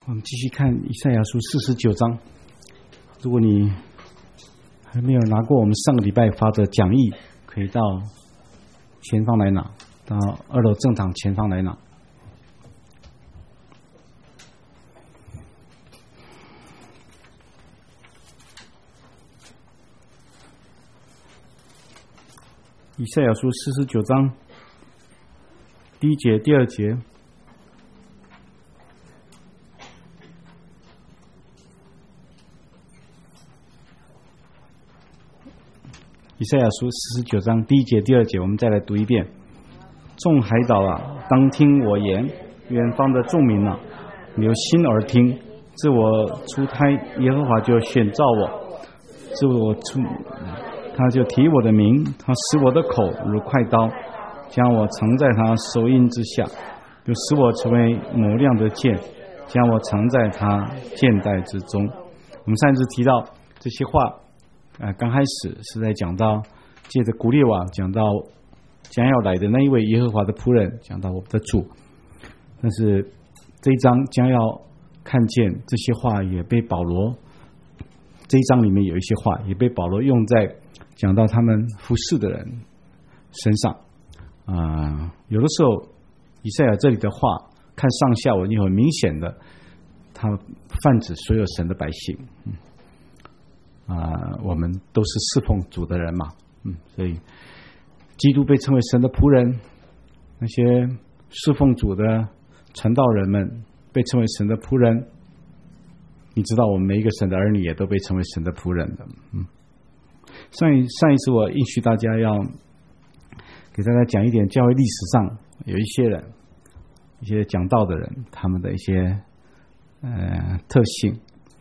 我们继续看以赛亚书49章。如果你还没有拿过我们上个礼拜发的讲义，可以到前方来拿，到2楼正堂前方来拿。以赛亚书49章第1节、第2节。以赛亚书49章第1节、第2节，我们再来读一遍。众海岛啊，当听我言；远方的众民啊，你有心而听。自我出胎，耶和华就选召我；自我出，他就提我的名，他使我的口如快刀，将我藏在他手印之下，又使我成为磨亮的剑，将我藏在他剑带之中。我们上次提到这些话。刚开始是在讲到借着古列瓦讲到将要来的那一位耶和华的仆人，讲到我们的主。但是这一章将要看见这些话也被保罗，这一章里面有一些话也被保罗用在讲到他们服侍的人身上。有的时候以赛亚这里的话看上下文也很明显的，他泛指所有神的百姓。我们都是侍奉主的人嘛，所以基督被称为神的仆人，那些侍奉主的传道人们被称为神的仆人。你知道我们每一个神的儿女也都被称为神的仆人的。上一次我应许大家要给大家讲一点教会历史上有一些人，一些讲道的人，他们的一些特性。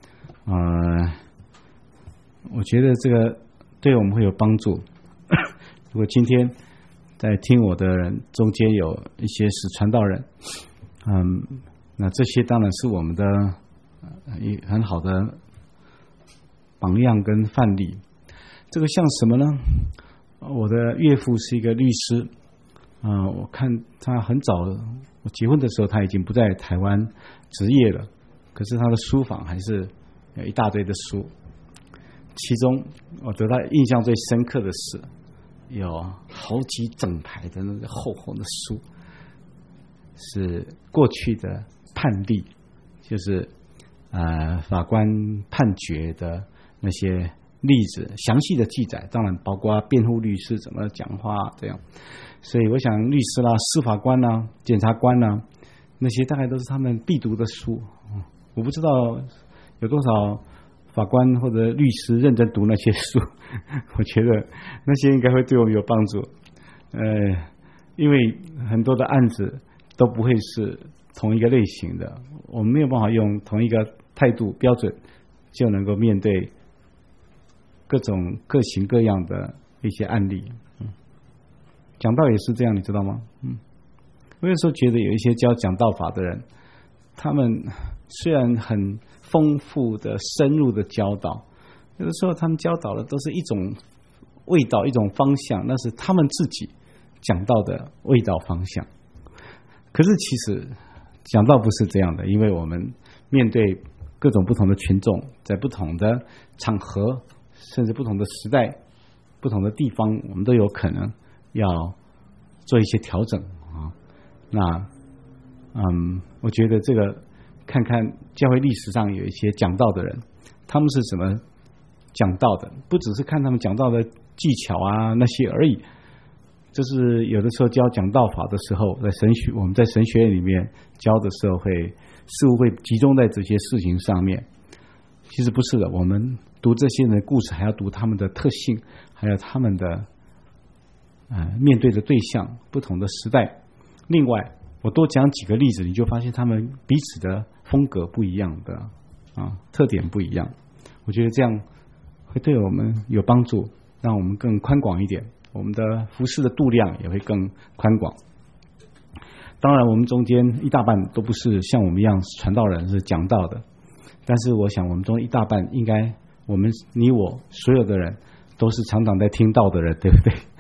我觉得这个对我们会有帮助。如果今天在听我的人中间有一些是传道人，那这些当然是我们的很好的榜样跟范例。这个像什么呢？我的岳父是一个律师，我看他很早，我结婚的时候他已经不在台湾执业了，可是他的书房还是有一大堆的书。其中我对他印象最深刻的是有好几整排的那个厚厚的书，是过去的判例，就是法官判决的那些例子，详细的记载，当然包括辩护律师怎么讲话这样。所以我想律师啦、司法官啦、检察官啦，那些大概都是他们必读的书。我不知道有多少法官或者律师认真读那些书，我觉得那些应该会对我们有帮助。因为很多的案子都不会是同一个类型的，我们没有办法用同一个态度标准就能够面对各种各型各样的一些案例。讲道也是这样，你知道吗？我有时候觉得有一些教讲道法的人，他们虽然很丰富的深入的教导，有的时候他们教导的都是一种味道，一种方向，那是他们自己讲道的味道方向。可是其实讲道不是这样的，因为我们面对各种不同的群众，在不同的场合，甚至不同的时代、不同的地方，我们都有可能要做一些调整啊。那我觉得这个看看教会历史上有一些讲道的人，他们是怎么讲道的，不只是看他们讲道的技巧啊那些而已。就是有的时候教讲道法的时候，我们在神学院里面教的时候似乎会集中在这些事情上面。其实不是的，我们读这些人的故事，还要读他们的特性，还有他们的面对的对象，不同的时代。另外我多讲几个例子，你就发现他们彼此的风格不一样的特点不一样。我觉得这样会对我们有帮助，让我们更宽广一点，我们的服事的度量也会更宽广。当然我们中间一大半都不是像我们一样传道人是讲道的，但是我想我们中一大半应该，我们你我所有的人都是常常在听道的人，对不对？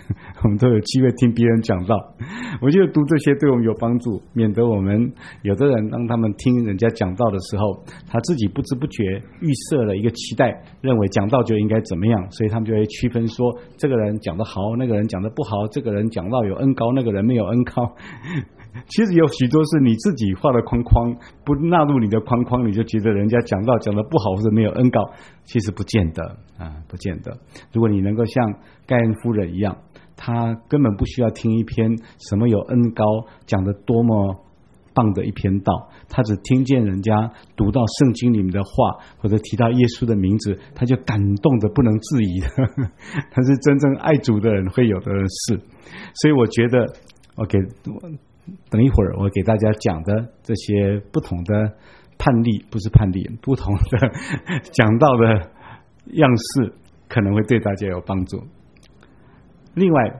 我们都有机会听别人讲道。我觉得读这些对我们有帮助，免得我们有的人当他们听人家讲道的时候，他自己不知不觉预设了一个期待，认为讲道就应该怎么样，所以他们就会区分说，这个人讲得好，那个人讲得不好，这个人讲道有恩膏，那个人没有恩膏。其实有许多是你自己画的框框，不纳入你的框框，你就觉得人家讲道讲得不好或者没有恩膏，其实不见得不见得。如果你能够像盖恩夫人一样，他根本不需要听一篇什么有恩膏讲得多么棒的一篇道，他只听见人家读到圣经里面的话，或者提到耶稣的名字，他就感动得不能自已的。他是真正爱主的人会有的事。所以我觉得等一会儿我给大家讲的这些不同的判例，不是判例，不同的讲道的样式，可能会对大家有帮助。另外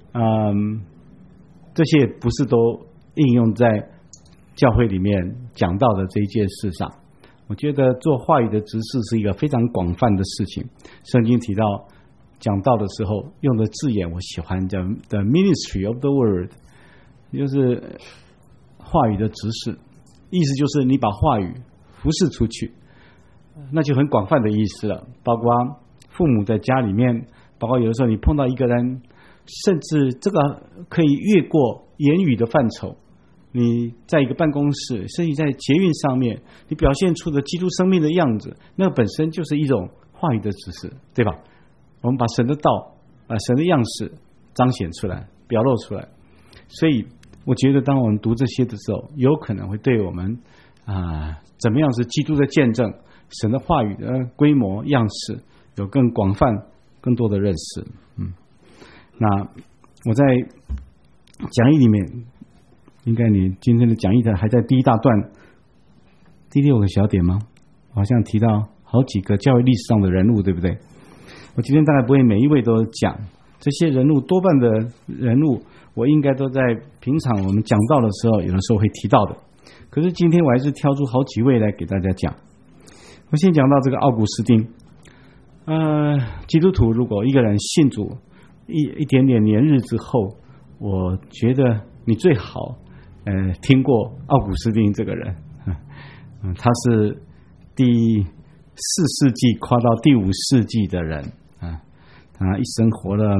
这些不是都应用在教会里面讲道的这一件事上。我觉得做话语的执事是一个非常广泛的事情。圣经提到讲道的时候用的字眼我喜欢，叫 The ministry of the word， 就是话语的执事，意思就是你把话语服侍出去，那就很广泛的意思了。包括父母在家里面，包括有的时候你碰到一个人，甚至这个可以越过言语的范畴，你在一个办公室，甚至在捷运上面，你表现出的基督生命的样子，那本身就是一种话语的指示，对吧？我们把神的道神的样式彰显出来，表露出来。所以我觉得当我们读这些的时候，有可能会对我们怎么样是基督的见证，神的话语的规模样式有更广泛更多的认识。那我在讲义里面，应该你今天的讲义的还在第一大段第6个小点吗？好像提到好几个教会历史上的人物，对不对？我今天大概不会每一位都讲，这些人物多半的人物我应该都在平常我们讲道的时候有的时候会提到的，可是今天我还是挑出好几位来给大家讲。我先讲到这个奥古斯丁。基督徒如果一个人信主一点点年日之后，我觉得你最好听过奥古斯丁这个人。他是第4世纪跨到第5世纪的人他一生活了，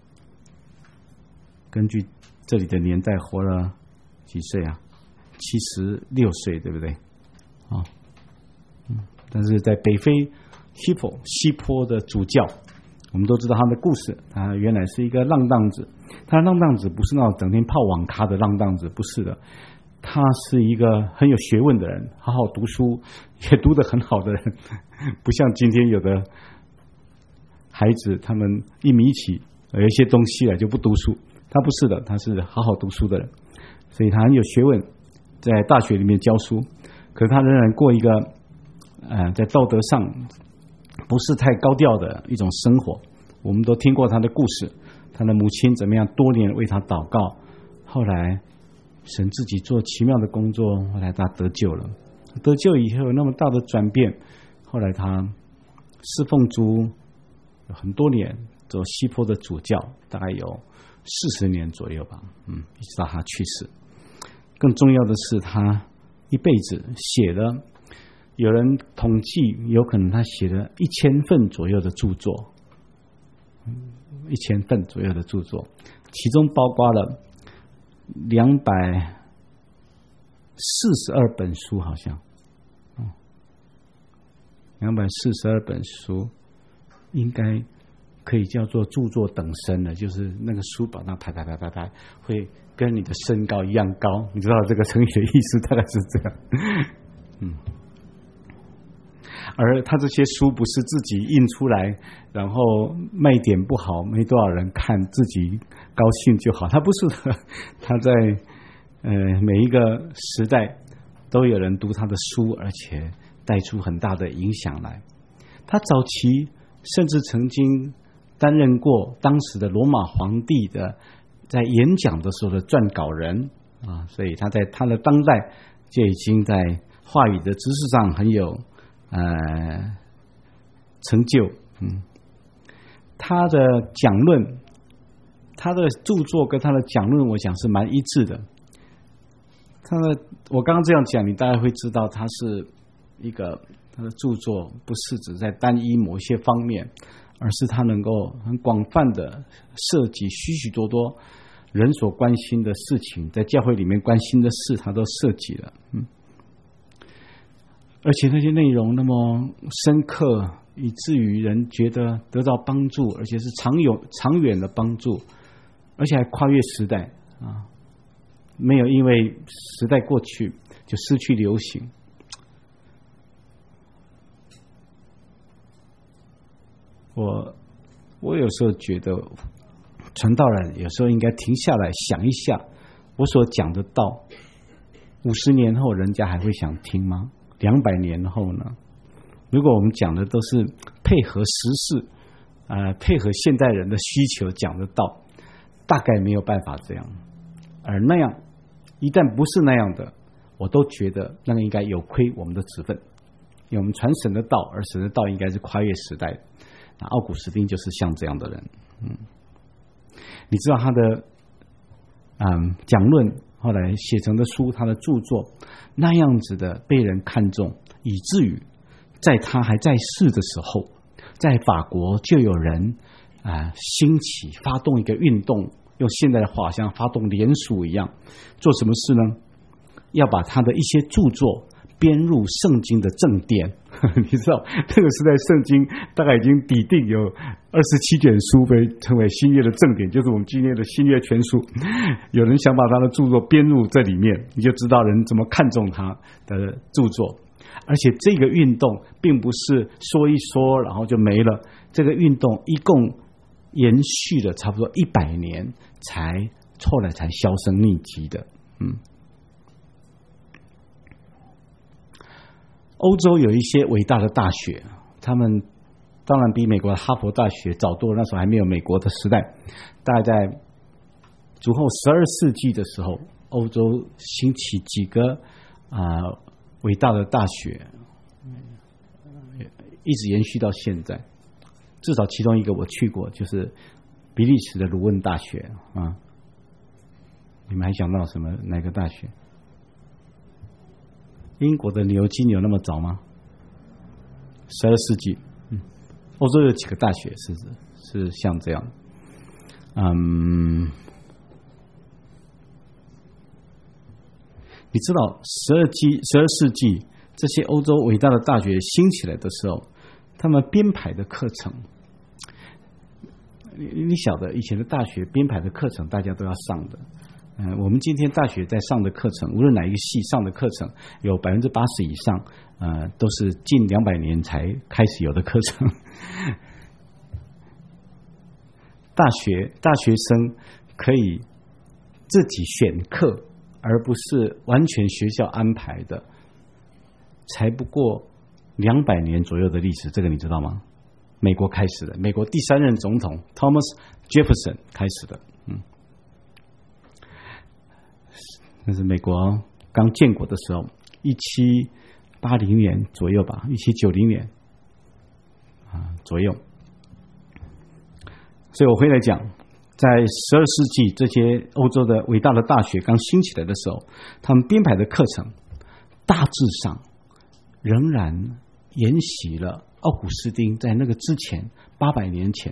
根据这里的年代活了几岁啊？76岁，对不对？但是在北非西坡的主教，我们都知道他的故事。他原来是一个浪荡子，他的浪荡子不是那种整天泡网咖的浪荡子，不是的，他是一个很有学问的人，好好读书，也读得很好的人，不像今天有的孩子，他们一迷起有一些东西来就不读书。他不是的，他是好好读书的人，所以他很有学问，在大学里面教书。可是他仍然过一个在道德上不是太高调的一种生活。我们都听过他的故事，他的母亲怎么样多年为他祷告，后来神自己做奇妙的工作，后来他得救了。得救以后有那么大的转变，后来他侍奉主有很多年，做西坡的主教，大概有40年左右吧，一直到他去世。更重要的是，他一辈子写了，有人统计，有可能他写了1000份左右的著作，1000份左右的著作，其中包括了242本书，好像242本书，应该可以叫做著作等身了，就是那个书把它排，会跟你的身高一样高，你知道这个成语的意思大概是这样。而他这些书不是自己印出来，然后卖点不好，没多少人看，自己高兴就好，他不是的，他在每一个时代都有人读他的书，而且带出很大的影响来。他早期甚至曾经担任过当时的罗马皇帝的在演讲的时候的撰稿人所以他在他的当代就已经在话语的知识上很有成就。他的讲论他的著作跟他的讲论，我想是蛮一致的。我刚刚这样讲，你大概会知道，他的著作不是只在单一某些方面，而是他能够很广泛的涉及许许多多人所关心的事情，在教会里面关心的事，他都涉及了。而且那些内容那么深刻，以至于人觉得得到帮助，而且是长远的帮助，而且还跨越时代啊，没有因为时代过去就失去流行。我有时候觉得传道人有时候应该停下来想一下，我所讲的道50年后人家还会想听吗？200年后呢？如果我们讲的都是配合时事配合现代人的需求讲的道，大概没有办法这样。而那样一旦不是那样的，我都觉得那个应该有亏我们的职分，因为我们传神的道，而神的道应该是跨越时代的。那奥古斯丁就是像这样的人。你知道他的讲论后来写成的书，他的著作那样子的被人看重，以至于在他还在世的时候，在法国就有人兴起发动一个运动，用现在的话像发动联署一样，做什么事呢？要把他的一些著作编入圣经的正典。你知道那个时代圣经大概已经底定有27卷书被称为新约的正典，就是我们今天的新约全书。有人想把他的著作编入这里面，你就知道人怎么看重他的著作。而且这个运动并不是说一说然后就没了，这个运动一共延续了差不多100年，后来才销声匿迹的。欧洲有一些伟大的大学，他们当然比美国的哈佛大学早多了，那时候还没有美国的时代。大概在主后12世纪的时候，欧洲兴起几个伟大的大学，一直延续到现在。至少其中一个我去过，就是比利时的鲁汶大学啊。你们还想到哪个大学？英国的牛津有那么早吗？12世纪。欧洲有几个大学是像这样。你知道12世纪这些欧洲伟大的大学兴起来的时候，他们编排的课程，你晓得以前的大学编排的课程大家都要上的。我们今天大学在上的课程，无论哪一个系上的课程，有80%以上都是近200年才开始有的课程。大学生可以自己选课，而不是完全学校安排的，才不过200年左右的历史，这个你知道吗？美国开始的，美国第3任总统 Thomas Jefferson 开始的。那是美国刚建国的时候，1780年左右吧，1790年左右。所以我回来讲，在12世纪这些欧洲的伟大的大学刚兴起来的时候，他们编排的课程大致上仍然沿袭了奥古斯丁在那个之前800年前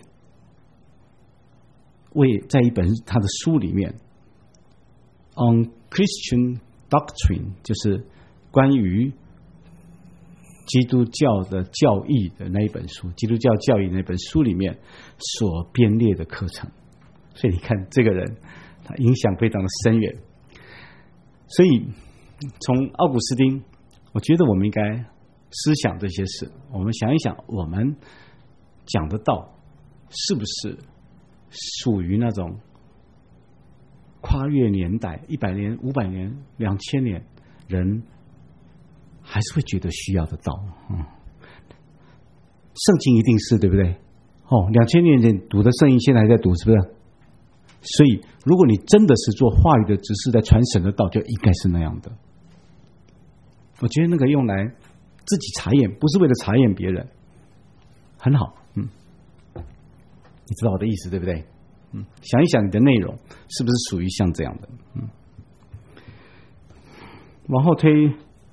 在一本他的书里面 On Christian Doctrine， 就是关于基督教的教义的那一本书，基督教教义那本书里面所编列的课程。所以你看这个人他影响非常的深远。所以从奥古斯丁，我觉得我们应该思想这些事，我们想一想，我们讲的道是不是属于那种跨越年代100年、500年、2000年人还是会觉得需要的道。圣经一定是，对不对？2000年前读的圣经现在还在读，是不是？所以如果你真的是做话语的执事，在传神的道，就应该是那样的。我觉得那个用来自己查验，不是为了查验别人，很好。你知道我的意思对不对？ 想一想你的内容是不是属于像这样的？往后推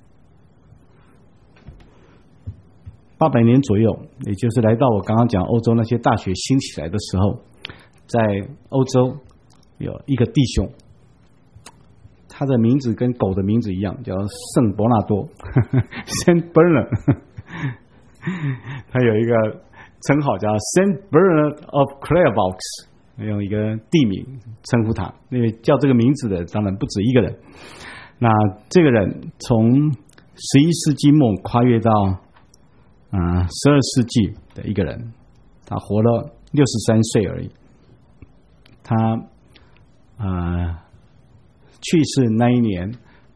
800年左右，也就是来到我刚刚讲欧洲那些大学兴起来的时候，在欧洲有一个弟兄，他的名字跟狗的名字一样，叫圣伯纳多Saint Bernard 他有一个称号叫 Saint Bernard of Clairvaux， 用一个地名称呼他，因为叫这个名字的当然不止一个人。那这个人从11世纪末跨越到12世纪的一个人，他活了63岁而已。他去世那一年，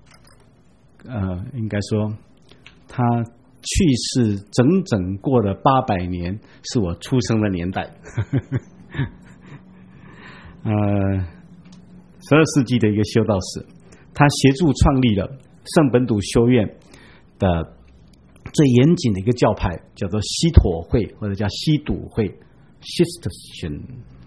应该说他去世整整过了800年，是我出生的年代。12世纪的一个修道士，他协助创立了圣本笃修院的最严谨的一个教派，叫做西妥会或者叫西笃会 （Cistercian）。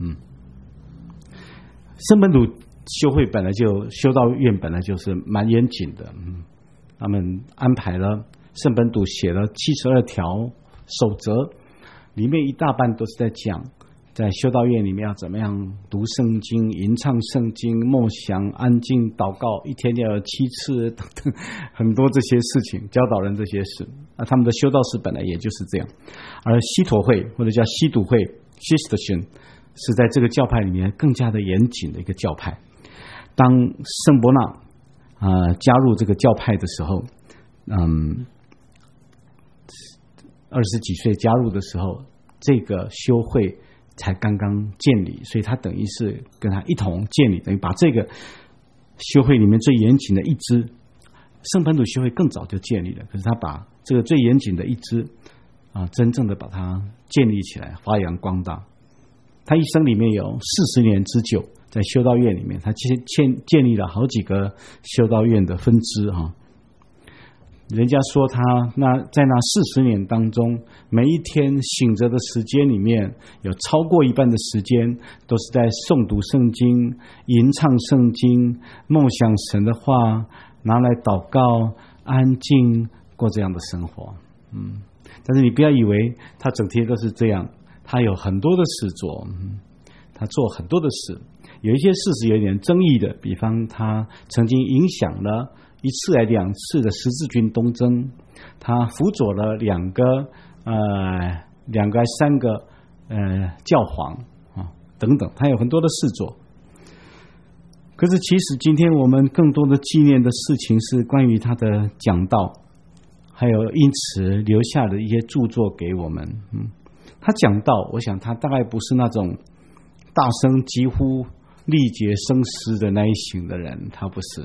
圣本笃修会本来就修道院本来就是蛮严谨的，他们安排了圣本笃写了72条守则，里面一大半都是在讲在修道院里面要怎么样读圣经、吟唱圣经、默想、安静、祷告，一天要有7次等等，很多这些事情教导人这些事。他们的修道士本来也就是这样，而西妥会或者叫西笃会 （Cistercian） 是在这个教派里面更加的严谨的一个教派。当圣伯纳加入这个教派的时候，20几岁加入的时候，这个修会才刚刚建立，所以他等于是跟他一同建立，等于把这个修会里面最严谨的一支，圣本笃修会更早就建立了，可是他把这个最严谨的一支真正的把它建立起来，发扬光大。他一生里面有40年之久在修道院里面，他建立了好几个修道院的分支人家说他在那40年当中，每一天醒着的时间里面，有超过一半的时间都是在诵读圣经、吟唱圣经、梦想神的话，拿来祷告、安静过这样的生活。但是你不要以为他整天都是这样，他有很多的事做，他做很多的事，有一些事是有点争议的，比方他曾经影响了1次还2次的十字军东征，他辅佐了2个还3个教皇等等，他有很多的事做。可是其实今天我们更多的纪念的事情是关于他的讲道，还有因此留下的一些著作给我们。他讲道，我想他大概不是那种大声几乎力竭声嘶的那一型的人，他不是。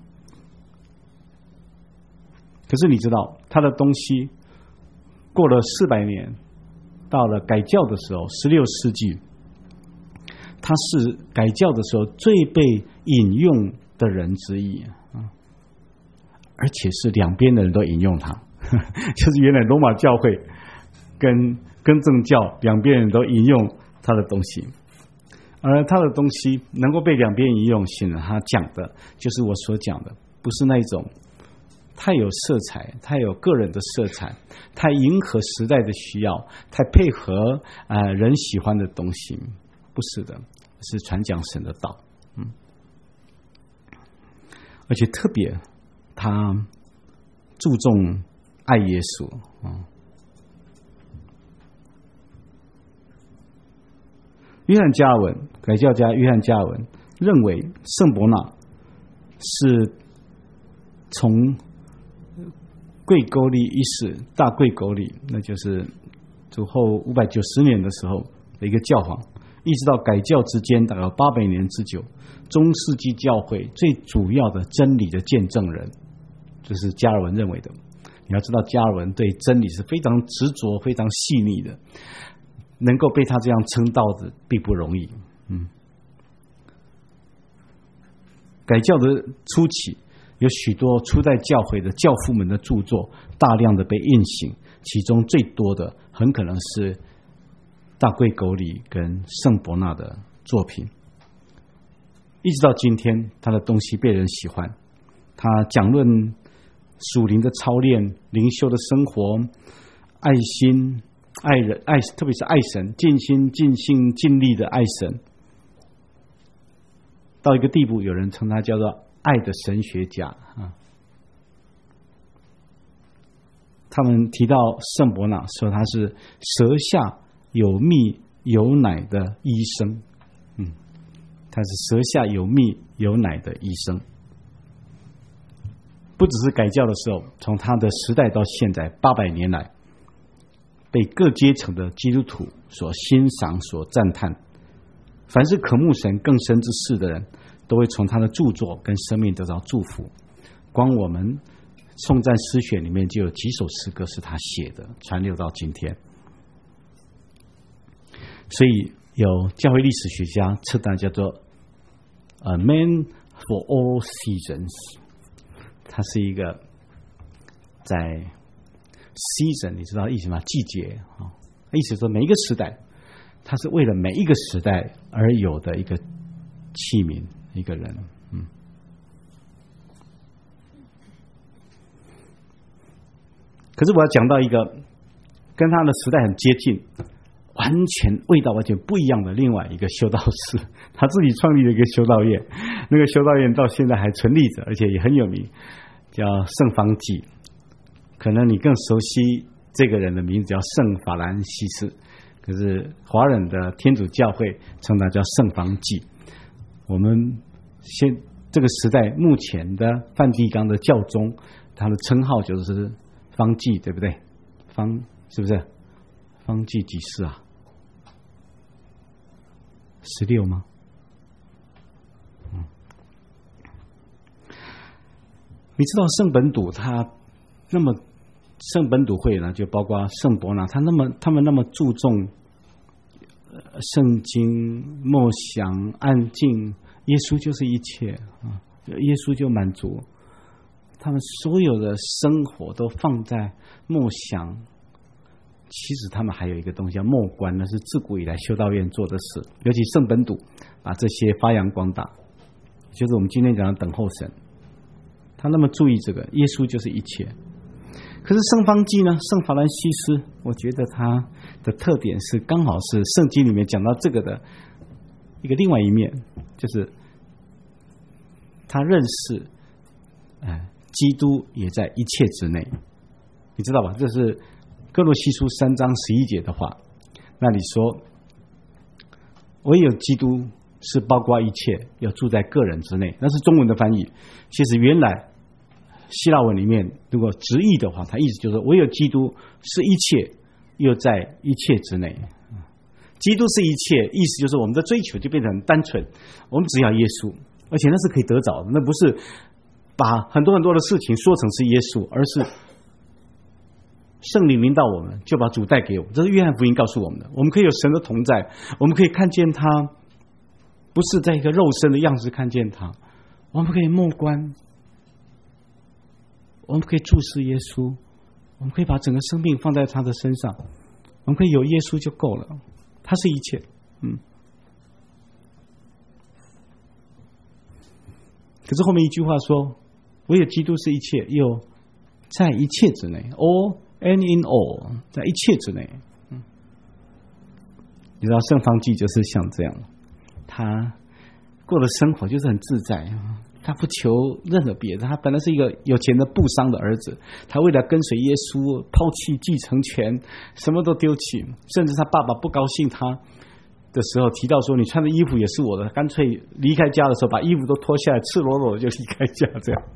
可是你知道他的东西过了400年，到了改教的时候，16世纪，他是改教的时候最被引用的人之一而且是两边的人都引用他就是原来罗马教会跟更正教两边人都引用他的东西，而他的东西能够被两边引用，显然他讲的就是我所讲的，不是那种太有色彩、太有个人的色彩、太迎合时代的需要、太配合人喜欢的东西，不是的，是传讲神的道。而且特别他注重爱耶稣约翰加尔文，改教家约翰加尔文认为圣伯纳是从贵沟利一世大贵沟利，那就是主后590年的时候的一个教皇，一直到改教之间大概800年之久，中世纪教会最主要的真理的见证人，这是加尔文认为的。你要知道加尔文对真理是非常执着、非常细腻的，能够被他这样称道的并不容易。改教的初期有许多初代教会的教父们的著作大量的被印行，其中最多的很可能是大贵沟利跟圣伯纳的作品，一直到今天，他的东西被人喜欢。他讲论属灵的操练、灵修的生活、爱心、爱人、特别是爱神，尽心、尽性、尽力的爱神。到一个地步，有人称他叫做爱的神学家啊。他们提到圣伯纳，说他是舌下有蜜有奶的医生，他是舌下有蜜有奶的医生。不只是改教的时候，从他的时代到现在800年来，被各阶层的基督徒所欣赏、所赞叹。凡是渴慕神更深之事的人，都会从他的著作跟生命得到祝福。光我们颂赞诗选里面就有几首诗歌是他写的，传流到今天。所以有教会历史学家称他叫做 A man for all seasons， 他是一个在 season， 你知道意思吗？季节啊，意思说每一个时代，他是为了每一个时代而有的一个器皿，一个人。可是我要讲到一个跟他的时代很接近，完全味道完全不一样的另外一个修道士，他自己创立了一个修道院，那个修道院到现在还存立着，而且也很有名，叫圣方济。可能你更熟悉这个人的名字叫圣法兰西斯，可是华人的天主教会称他叫圣方济。我们这个时代目前的梵蒂冈的教宗，他的称号就是方济，对不对？方是不是？方济几世啊？16吗？你知道圣本笃他那么，圣本笃会呢，就包括圣伯纳，他们那么注重圣经默想安静，耶稣就是一切啊，耶稣就满足。他们所有的生活都放在默想。其实他们还有一个东西叫默观，那是自古以来修道院做的事，尤其圣本笃把这些发扬光大，就是我们今天讲的等候神。他那么注意这个，耶稣就是一切。可是圣方济呢，圣法兰西斯，我觉得他的特点是刚好是圣经里面讲到这个的一个另外一面，就是他认识基督也在一切之内，你知道吧？这是哥罗西书3章11节的话。那里说，唯有基督是包括一切，要住在个人之内，那是中文的翻译。其实原来希腊文里面如果直译的话，它意思就是唯有基督是一切，又在一切之内。基督是一切，意思就是我们的追求就变成很单纯，我们只要耶稣，而且那是可以得着的，那不是把很多很多的事情说成是耶稣，而是圣灵临到我们，就把主带给我们。这是约翰福音告诉我们的。我们可以有神的同在，我们可以看见他，不是在一个肉身的样式看见他，我们可以默观，我们可以注视耶稣，我们可以把整个生命放在他的身上，我们可以有耶稣就够了，他是一切。可是后面一句话说，唯有基督是一切，又在一切之内。All and in all， 在一切之内。你知道圣方济就是像这样，他过的生活就是很自在，他不求任何别的。他本来是一个有钱的布商的儿子，他为了跟随耶稣，抛弃继承权，什么都丢弃，甚至他爸爸不高兴他的时候提到说，你穿的衣服也是我的，干脆离开家的时候把衣服都脱下来，赤裸裸的就离开家，这样。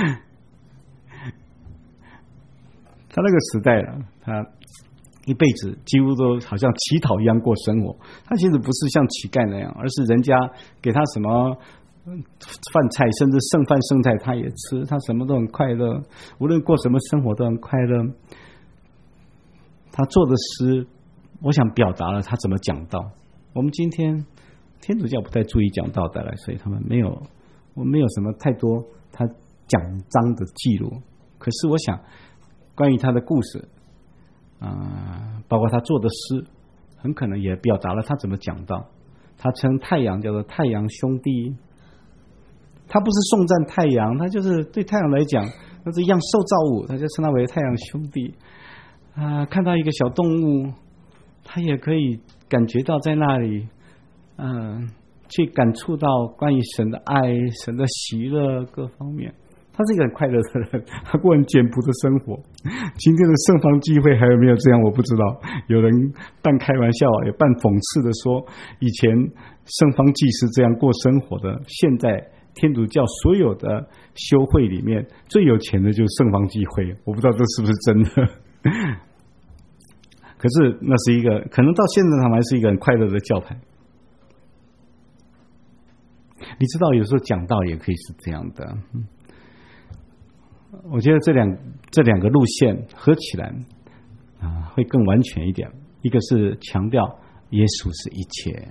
他那个时代他一辈子几乎都好像乞讨一样过生活。他其实不是像乞丐那样，而是人家给他什么饭菜，甚至剩饭剩菜他也吃，他什么都很快乐，无论过什么生活都很快乐。他做的诗，我想表达了他怎么讲道。我们今天天主教不太注意讲道的了，所以他们没有什么太多他讲章的记录。可是我想关于他的故事包括他做的诗，很可能也表达了他怎么讲道。 他称太阳叫做太阳兄弟。他不是颂赞太阳，他就是对太阳来讲，那是一样受造物，他就称他为太阳兄弟。看到一个小动物，他也可以感觉到在那里，去感触到关于神的爱、神的喜乐各方面。他是一个很快乐的人，他过很简朴的生活。今天的圣房聚会还有没有这样我不知道，有人半开玩笑也半讽刺的说，以前圣房祭是这样过生活的，现在天主教所有的修会里面最有钱的就是圣房聚会，我不知道这是不是真的。可是那是一个可能到现在他们还是一个很快乐的教派。你知道有时候讲道也可以是这样的。我觉得这两个路线合起来会更完全一点。一个是强调耶稣是一切。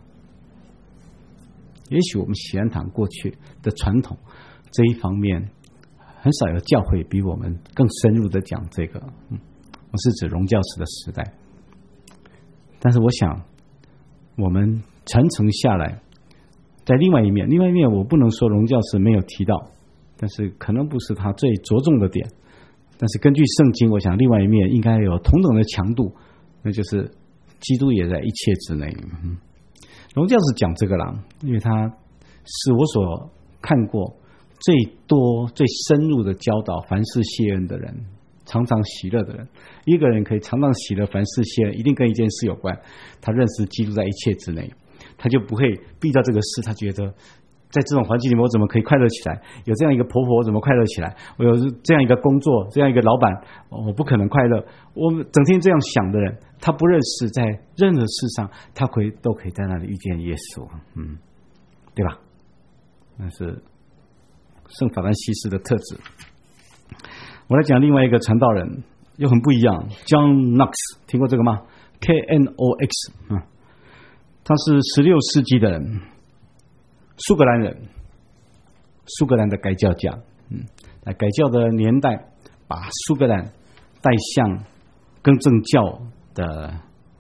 也许我们喜安堂过去的传统这一方面很少有教会比我们更深入的讲这个。我是指荣教时的时代。但是我想我们传承下来，在另外一面我不能说荣教时没有提到，但是可能不是他最着重的点。但是根据圣经，我想另外一面应该有同等的强度，那就是基督也在一切之内。荣教是讲这个啦，因为他是我所看过最多最深入的教导凡事谢恩的人，常常喜乐的人。一个人可以常常喜乐凡事谢恩，一定跟一件事有关，他认识基督在一切之内，他就不会遇到这个事，他觉得在这种环境里面我怎么可以快乐起来，有这样一个婆婆我怎么快乐起来，我有这样一个工作，这样一个老板，我不可能快乐。我整天这样想的人，他不认识在任何事上他都可以在那里遇见耶稣。对吧？那是圣法兰西斯的特质。我来讲另外一个传道人又很不一样， John Knox， 听过这个吗？ KNOX。 他是16世纪的人，苏格兰人，苏格兰的改教家。在改教的年代把苏格兰带向更正教的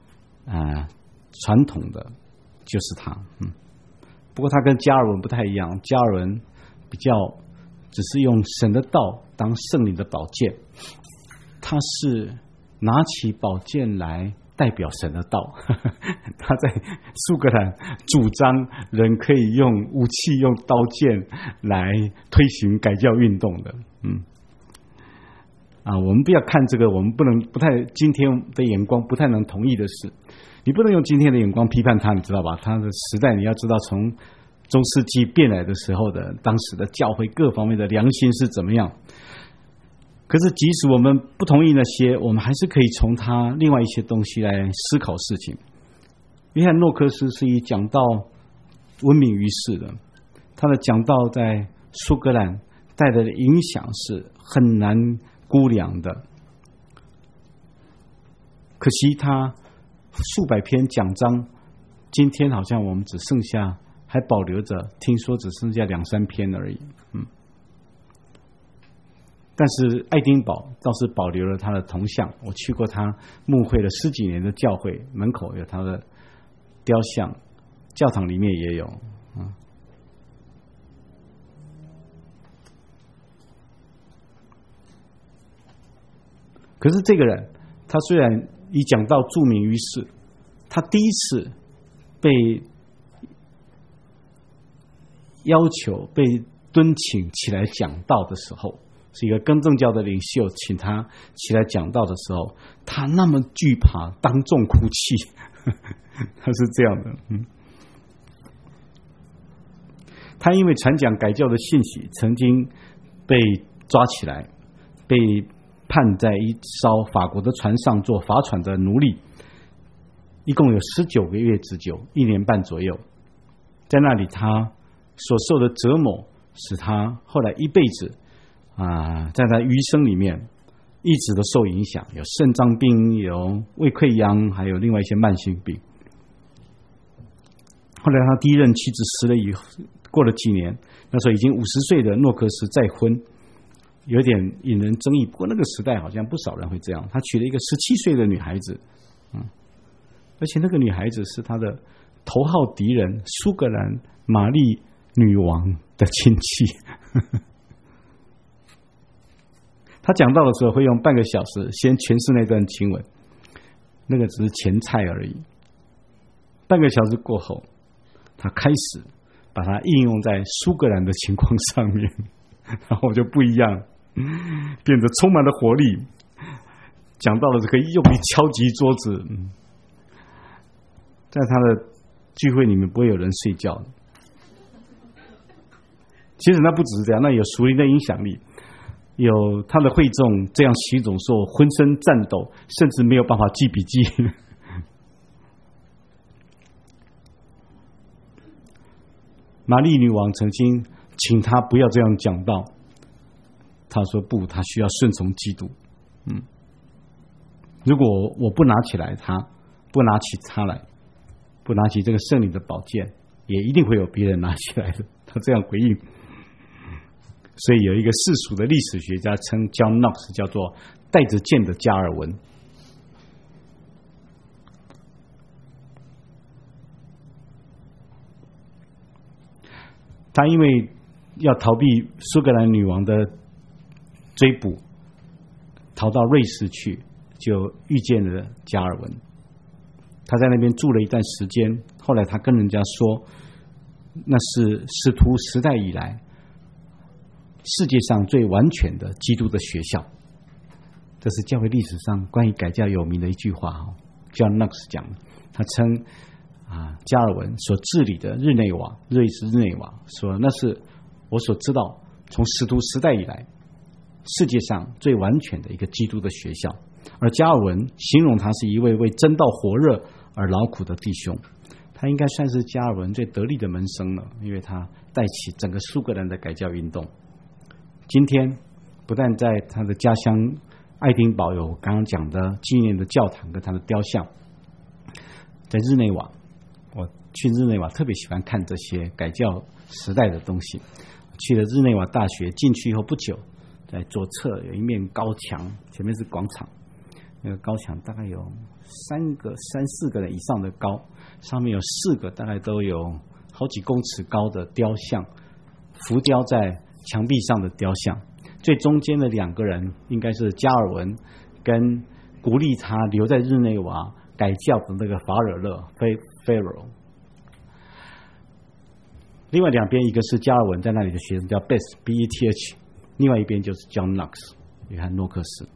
传统的就是他。不过他跟加尔文不太一样，加尔文比较只是用神的道当圣灵的宝剑，他是拿起宝剑来代表神的道。他在苏格兰主张人可以用武器用刀剑来推行改教运动的。我们不要看这个，我们不太今天的眼光不太能同意的是，你不能用今天的眼光批判他，你知道吧？他的时代你要知道，从中世纪变来的时候的当时的教会各方面的良心是怎么样。可是即使我们不同意那些，我们还是可以从他另外一些东西来思考事情。约翰诺克斯是以讲道闻名于世的，他的讲道在苏格兰带来的影响是很难估量的。可惜他数百篇讲章，今天好像我们只剩下还保留着，听说只剩下2-3篇而已。但是爱丁堡倒是保留了他的铜像，我去过他牧会了10几年的教会，门口有他的雕像，教堂里面也有。可是这个人，他虽然以讲道著名于世，他第一次被要求被敦请起来讲道的时候，是一个更正教的领袖请他起来讲道的时候，他那么惧怕，当众哭泣。他是这样的。他因为传讲改教的信息，曾经被抓起来，被判在一艘法国的船上做法船的奴隶，一共有19个月之久，1年半左右。在那里他所受的折磨，使他后来一辈子在他余生里面一直都受影响，有肾脏病，有胃溃疡，还有另外一些慢性病。后来他第一任妻子死了以后，过了几年，那时候已经50岁的诺克斯再婚，有点引人争议。不过那个时代好像不少人会这样，他娶了一个17岁的女孩子，而且那个女孩子是他的头号敌人苏格兰玛丽女王的亲戚。他讲到的时候会用半个小时先诠释那段经文，那个只是前菜而已。半个小时过后，他开始把它应用在苏格兰的情况上面，然后就不一样，变得充满了活力。讲到了这个用力敲击桌子，在他的聚会里面不会有人睡觉的。其实那不只是这样，那有属灵的影响力，有他的会众这样习总说浑身颤抖，甚至没有办法记笔记。玛丽女王曾经请他不要这样讲道，他说不，他需要顺从基督。如果我不拿起来他，不拿起他来，不拿起这个圣灵的宝剑，也一定会有别人拿起来的。他这样回应。所以有一个世俗的历史学家称 John Knox 叫做带着剑的加尔文。他因为要逃避苏格兰女王的追捕，逃到瑞士去，就遇见了加尔文。他在那边住了一段时间，后来他跟人家说，那是使徒时代以来世界上最完全的基督的学校。这是教会历史上关于改教有名的一句话，叫 Knox 讲的。他称加尔文所治理的日内瓦，瑞士日内瓦，说那是我所知道从使徒时代以来世界上最完全的一个基督的学校。而加尔文形容他是一位为真道火热而劳苦的弟兄，他应该算是加尔文最得力的门生了，因为他带起整个苏格兰的改教运动。今天不但在他的家乡爱丁堡有刚刚讲的纪念的教堂跟他的雕像，在日内瓦，我去日内瓦特别喜欢看这些改教时代的东西。去了日内瓦大学，进去以后不久，在左侧有一面高墙，前面是广场，那个高墙大概有三四个人以上的高，上面有4个大概都有好几公尺高的雕像，浮雕在墙壁上的雕像。最中间的2个人应该是加尔文跟鼓励他留在日内瓦改教的那个法尔勒 Pharaoh。 另外2边，一个是加尔文在那里的学生叫 Beth， 另外一边就是 John Knox， 约翰诺克斯。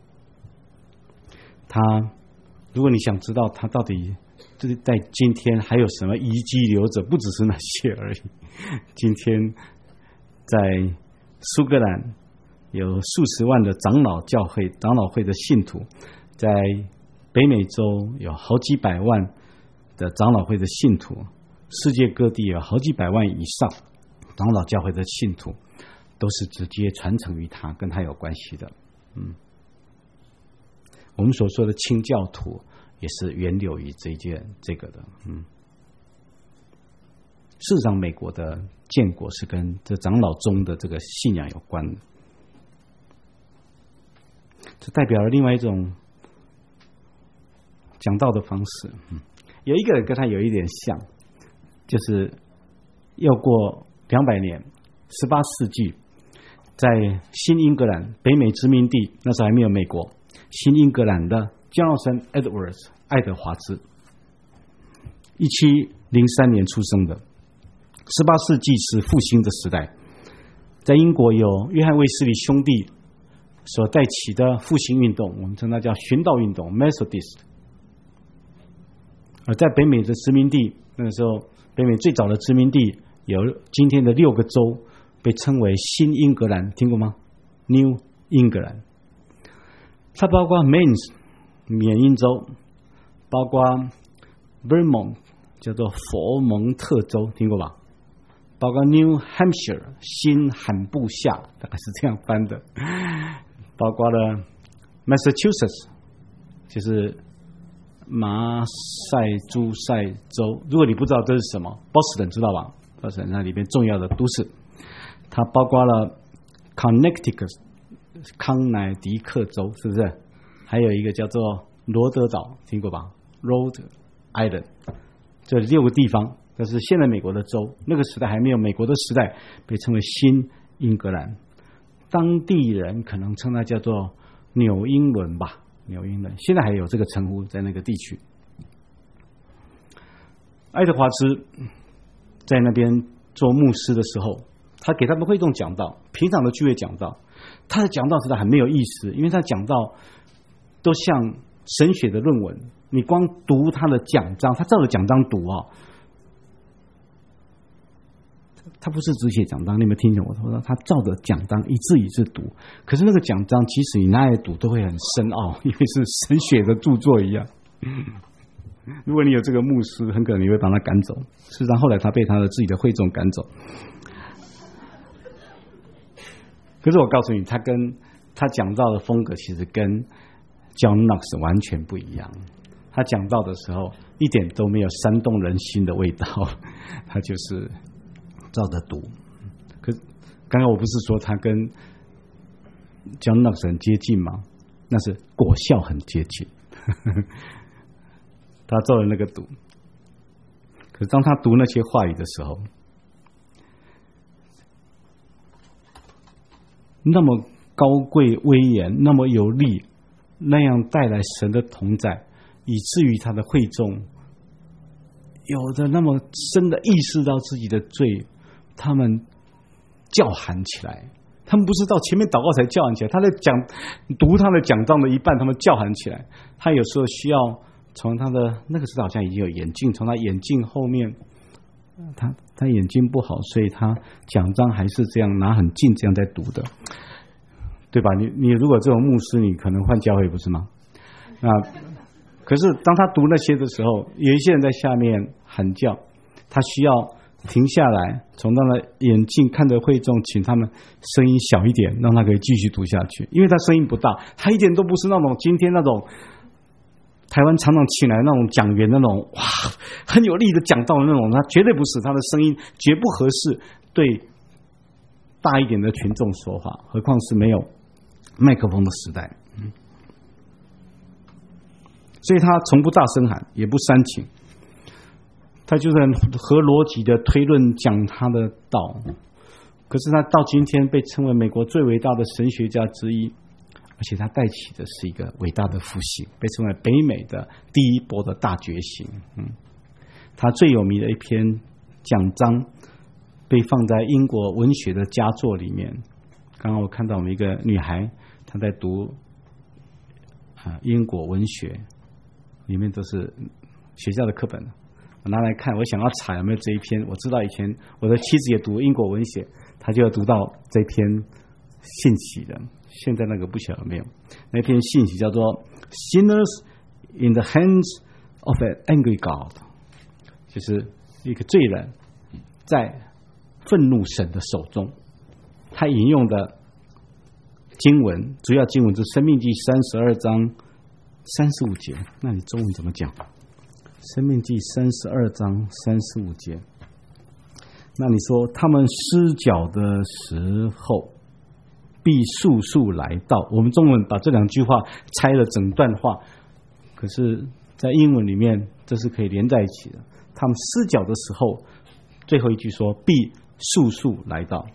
他，如果你想知道他到底在今天还有什么遗迹留着，不只是那些而已。今天在苏格兰有数十万的长老会的信徒，在北美洲有好几百万的长老会的信徒，世界各地有好几百万以上长老教会的信徒，都是直接传承于他，跟他有关系的。我们所说的清教徒也是源流于这个的。事实上，美国的建国是跟这长老宗的这个信仰有关的，这代表了另外一种讲道的方式。有一个人跟他有一点像，就是又过200年，18世纪，在新英格兰北美殖民地，那时候还没有美国，新英格兰的Jonathan Edwards 爱德华兹，1703年出生的。18世纪是复兴的时代，在英国有约翰卫斯理兄弟所带起的复兴运动，我们称它叫寻道运动 Methodist。 而在北美的殖民地，那个时候北美最早的殖民地有今天的6个州，被称为新英格兰，听过吗？ New England。 它包括 Maine 缅因州，包括 Vermont 叫做佛蒙特州，听过吧？包括 New Hampshire 新罕布夏，大概是这样翻的，包括了 Massachusetts 就是马赛诸塞州。如果你不知道这是什么，波士顿知道吧？波士顿那里边重要的都市。它包括了 Connecticut 康乃狄克州，是不是？还有一个叫做罗德岛，听过吧？ Rhode Island。 这6个地方，这是现在美国的州，那个时代还没有美国的时代，被称为新英格兰。当地人可能称它叫做纽英伦吧，纽英伦现在还有这个称呼在那个地区。爱德华兹在那边做牧师的时候，他给他们会众讲道，平常的聚会讲道，他的讲道实在很没有意思，因为他讲道都像神学的论文，你光读他的讲章，他照着讲章读啊，他不是只写讲章，你有没有听见我说他照着讲章一字一字读？可是那个讲章，即使你拿来读，都会很深奥，因为是神学的著作一样。如果你有这个牧师，很可能你会把他赶走。事实上，后来他被他的自己的会众赶走。可是我告诉你，他讲道的风格其实跟 John Knox 完全不一样。他讲道的时候一点都没有煽动人心的味道，他就是照着读。可是刚刚我不是说他跟 John Knox 很接近吗？那是果效很接近。他照着那个读，可是当他读那些话语的时候，那么高贵威严，那么有力，那样带来神的同在，以至于他的会众有着那么深的意识到自己的罪，他们叫喊起来。他们不是到前面祷告才叫喊起来，他在读他的讲章的一半，他们叫喊起来。他有时候需要从他的那个时候好像已经有眼镜，从他眼镜后面，他眼睛不好，所以他讲章还是这样拿很近这样在读的，对吧？你如果这种牧师，你可能换教会不是吗？可是当他读那些的时候，有一些人在下面喊叫，他需要停下来，从他的眼镜看着会众，请他们声音小一点，让他可以继续读下去。因为他声音不大，他一点都不是那种今天那种台湾常常请来那种讲员那种哇很有力的讲道的那种，他绝对不是，他的声音绝不合适对大一点的群众说话，何况是没有麦克风的时代。所以他从不大声喊，也不煽情，他就是合逻辑的推论讲他的道。可是他到今天被称为美国最伟大的神学家之一，而且他带起的是一个伟大的复兴，被称为北美的第一波的大觉醒。他最有名的一篇讲章被放在英国文学的佳作里面。刚刚我看到我们一个女孩，她在读英国文学，里面都是学校的课本，我拿来看，我想要查有没有这一篇。我知道以前我的妻子也读英国文学，她就要读到这篇信息的。现在那个不晓得有没有，那篇信息叫做 Sinners in the hands of an angry God， 就是一个罪人在愤怒神的手中。他引用的经文，主要经文是申命记32章35节。那你中文怎么讲？申命记32章35节。那你说他们失脚的时候必速速来到。我们中文把这两句话拆了整段话，可是在英文里面这是可以连在一起的。他们失脚的时候，最后一句说必速速来到。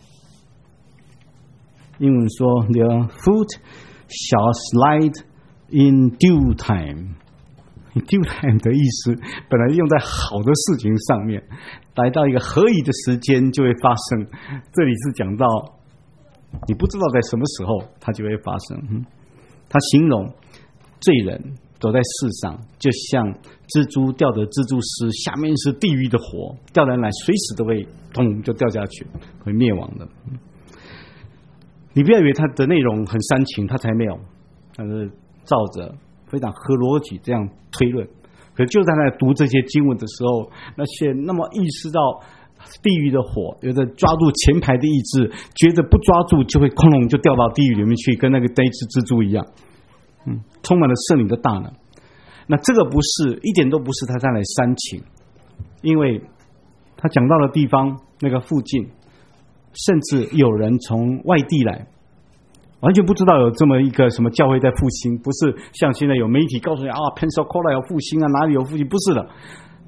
英文说 Their foot shall slide in due time。 due time 的意思本来用在好的事情上面，来到一个合宜的时间就会发生。这里是讲到你不知道在什么时候它就会发生。他形容罪人走在世上，就像蜘蛛吊着蜘蛛丝，下面是地狱的火，掉人来随时都会咚就掉下去，会灭亡的。你不要以为它的内容很煽情，它才没有，它是照着非常合逻辑这样推论。可就在那读这些经文的时候，那些那么意识到地狱的火，有的抓住前排的意志，觉得不抓住就会哐隆就掉到地狱里面去，跟那个那只蜘蛛一样。充满了圣灵的大能。那这个不是，一点都不是他在来煽情，因为他讲到的地方那个附近，甚至有人从外地来，完全不知道有这么一个什么教会在复兴，不是像现在有媒体告诉你啊 Pensacola 有复兴啊，哪里有复兴，不是的。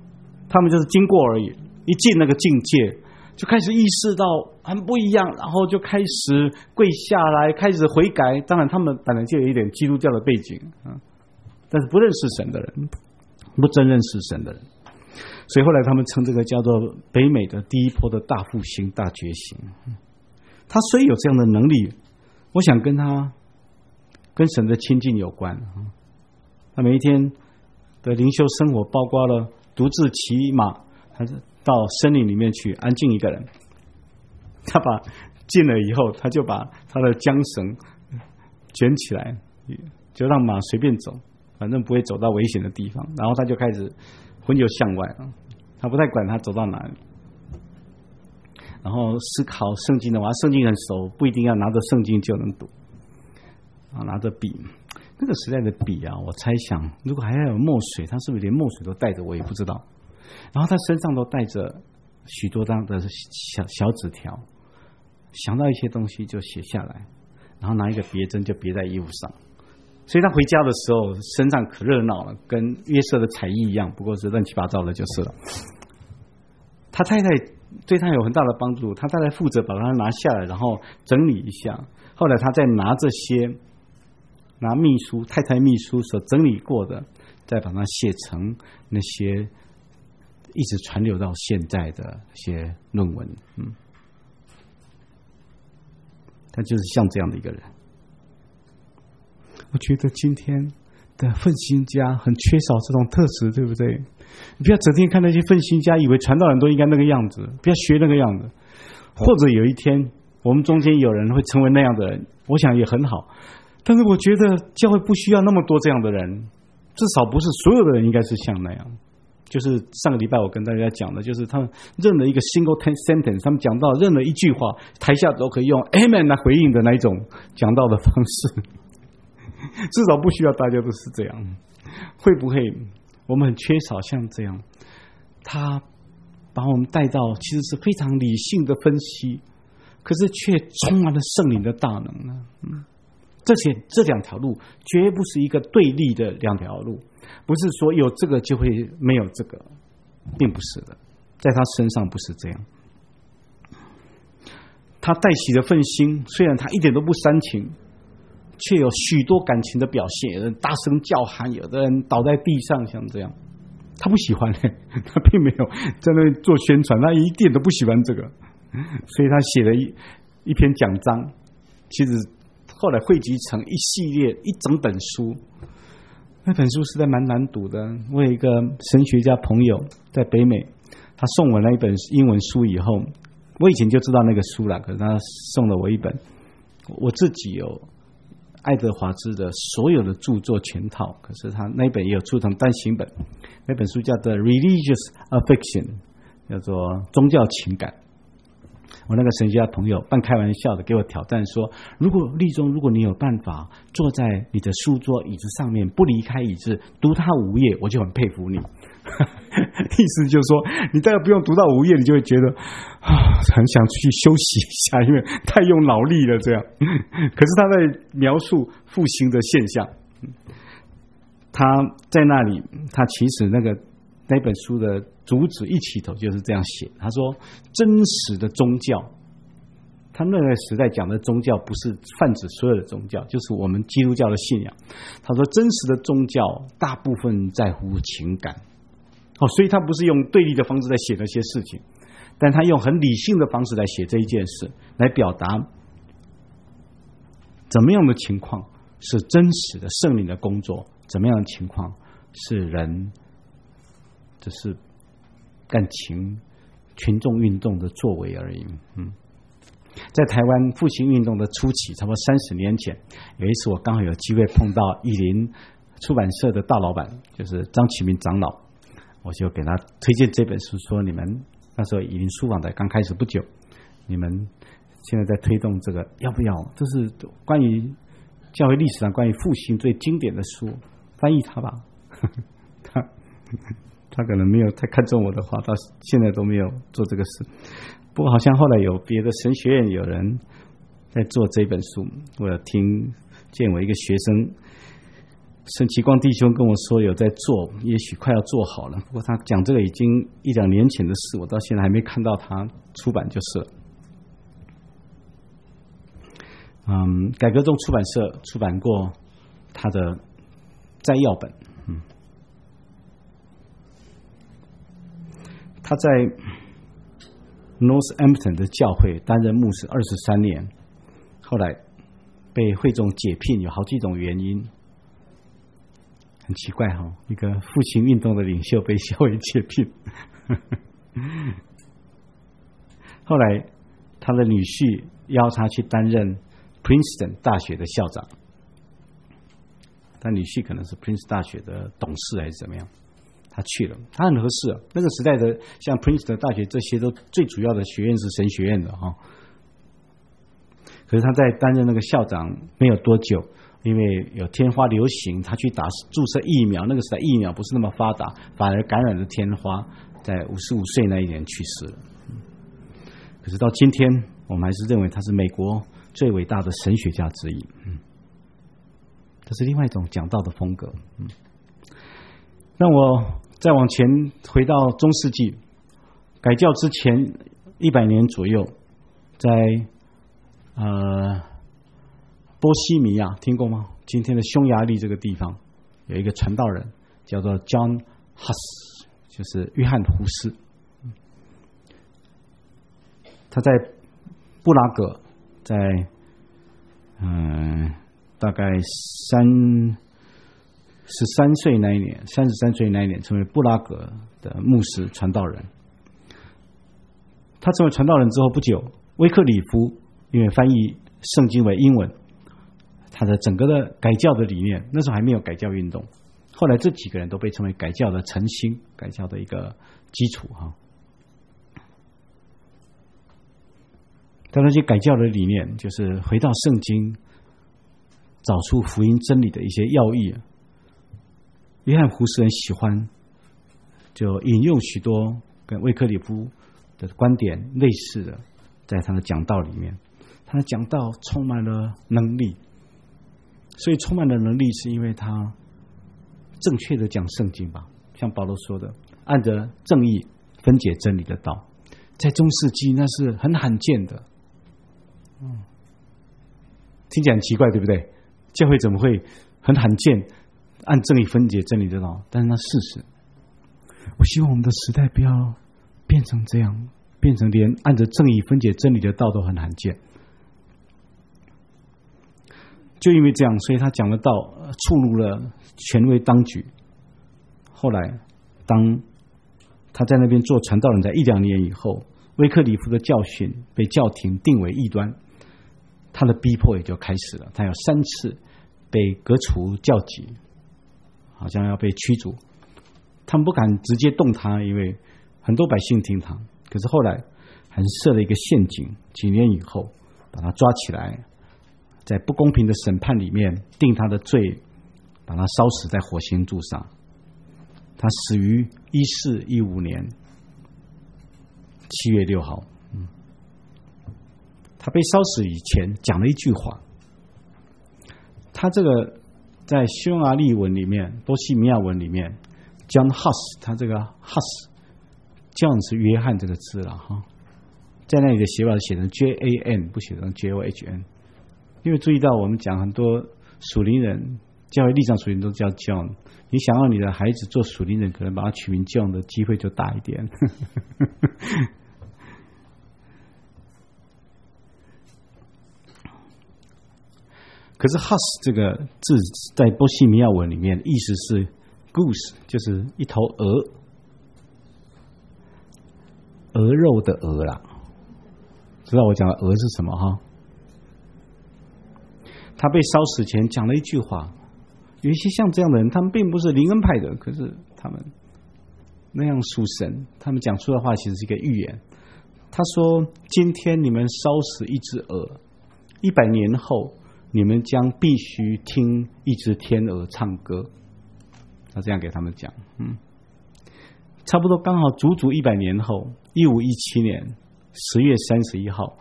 他们就是经过而已，一进那个境界就开始意识到很不一样，然后就开始跪下来，开始悔改。当然他们本来就有一点基督教的背景啊，但是不认识神的人，不真认识神的人，所以后来他们称这个叫做北美的第一波的大复兴、大觉醒。他虽有这样的能力，我想跟神的亲近有关。他每一天的灵修生活包括了独自骑马，还是到森林里面去安静一个人。他进了以后，他就把他的缰绳卷起来，就让马随便走，反正不会走到危险的地方。然后他就开始魂游向外，他不太管他走到哪里。然后思考圣经的话，圣经很熟，不一定要拿着圣经就能读啊，拿着笔。那个时代的笔啊，我猜想如果还要有墨水，他是不是连墨水都带着，我也不知道。然后他身上都带着许多张的小纸条，想到一些东西就写下来，然后拿一个别针就别在衣服上。所以他回家的时候身上可热闹了，跟约瑟的彩衣一样，不过是乱七八糟的就是了。他太太对他有很大的帮助，他太太负责把它拿下来，然后整理一下。后来他再拿秘书太太秘书所整理过的，再把它写成那些一直传流到现在的一些论文。他就是像这样的一个人。我觉得今天的奋兴家很缺少这种特质，对不对？你不要整天看那些奋兴家，以为传道人都应该那个样子，不要学那个样子。或者有一天我们中间有人会成为那样的人，我想也很好。但是我觉得教会不需要那么多这样的人，至少不是所有的人应该是像那样。就是上个礼拜我跟大家讲的，就是他们任何一个 single sentence， 他们讲到任何一句话，台下都可以用 amen 来回应的那一种讲道的方式。至少不需要大家都是这样。会不会我们很缺少像这样，他把我们带到其实是非常理性的分析，可是却充满了圣灵的大能呢？这两条路绝不是一个对立的两条路，不是说有这个就会没有这个，并不是的，在他身上不是这样。他带起了愤心，虽然他一点都不煽情，却有许多感情的表现，有人大声叫喊，有的人倒在地上，像这样。他不喜欢，他并没有在那里做宣传，他一点都不喜欢这个，所以他写了一篇讲章，其实后来汇集成一系列一整本书。那本书实在蛮难读的。我有一个神学家朋友在北美，他送我那一本英文书以后，我以前就知道那个书了，可是他送了我一本，我自己有爱德华兹的所有的著作全套，可是他那一本也有出成单行本。那本书叫做 Religious Affection， 叫做宗教情感。我那个神学家朋友半开玩笑的给我挑战说，如果立中，如果你有办法坐在你的书桌椅子上面不离开椅子读它5页，我就很佩服你。意思就是说你大概不用读到5页，你就会觉得很想去休息一下，因为太用脑力了这样。可是他在描述复兴的现象，他在那里，他其实那本书的主旨一起头就是这样写。他说真实的宗教，他那个时代讲的宗教不是泛指所有的宗教，就是我们基督教的信仰。他说真实的宗教大部分在乎情感，所以他不是用对立的方式在写那些事情，但他用很理性的方式来写这一件事，来表达怎么样的情况是真实的圣灵的工作，怎么样的情况是人只是感情群众运动的作为而已。在台湾复兴运动的初期，差不多30年前，有一次我刚好有机会碰到以林出版社的大老板，就是张启明长老，我就给他推荐这本书，说你们那时候以林书房才刚开始不久，你们现在在推动这个，要不要？这是关于教会历史上关于复兴最经典的书，翻译它吧。他可能没有太看重我的话，到现在都没有做这个事。不过好像后来有别的神学院有人在做这本书，我有听见我一个学生沈其光弟兄跟我说有在做，也许快要做好了。不过他讲这个已经1-2年前的事，我到现在还没看到他出版就是了。改革中出版社出版过他的摘要本。他在 Northampton 的教会担任牧师23年，后来被会众解聘，有好几种原因。很奇怪哈，一个复兴运动的领袖被校委解聘。后来他的女婿邀他去担任 Princeton 大学的校长，他女婿可能是 Princeton 大学的董事还是怎么样，他去了，他很合适啊。那个时代的像 Princeton 大学这些都最主要的学院是神学院的哈。可是他在担任那个校长没有多久，因为有天花流行，他去打注射疫苗，那个时代疫苗不是那么发达，反而感染了天花，在55岁那一年去世了。可是到今天，我们还是认为他是美国最伟大的神学家之一。这是另外一种讲道的风格。让我再往前回到中世纪改教之前100年左右，在波西米亚听过吗？今天的匈牙利这个地方有一个传道人叫做 John Huss， 就是约翰胡斯。他在布拉格，在大概33岁那一年，33岁那一年成为布拉格的牧师传道人。他成为传道人之后不久，威克里夫因为翻译圣经为英文，他的整个的改教的理念，那时候还没有改教运动，后来这几个人都被称为改教的晨星，改教的一个基础哈。但那些改教的理念就是回到圣经，找出福音真理的一些要义。约翰胡斯很喜欢，就引用许多跟威克里夫的观点类似的，在他的讲道里面。他的讲道充满了能力，所以充满了能力是因为他正确的讲圣经吧，像保罗说的，按着正义分解真理的道，在中世纪那是很罕见的。听起来很奇怪，对不对？教会怎么会很罕见按正义分解真理的道？但是那事实，我希望我们的时代不要变成这样，变成连按着正义分解真理的道都很罕见。就因为这样，所以他讲的道触怒了权威当局。后来当他在那边做传道人，在1-2年以后，威克里夫的教训被教廷定为异端，他的逼迫也就开始了。他有3次被革除教籍，好像要被驱逐。他们不敢直接动他，因为很多百姓听他。可是后来还是设了一个陷阱，几年以后把他抓起来，在不公平的审判里面定他的罪，把他烧死在火星柱上。他死于1415年7月6号。他被烧死以前讲了一句话，他这个在匈牙利文里面、波西米亚文里面 ，John Huss， 他这个 Huss，John 是约翰这个字了哈，在那里的写法写成 JAN， 不写成 JOHN。因为注意到我们讲很多属灵人，教会立场属灵都叫 John， 你想要你的孩子做属灵人，可能把他取名 John 的机会就大一点。可是 Huss 这个字在波西米亚文里面意思是 goose， 就是一头鹅，鹅肉的鹅啦。知道我讲的鹅是什么哈？他被烧死前讲了一句话，有一些像这样的人，他们并不是灵恩派的，可是他们那样属神，他们讲出的话其实是一个预言。他说：“今天你们烧死一只鹅，100年后你们将必须听一只天鹅唱歌。”他这样给他们讲，差不多刚好足100年后，1517年10月31号。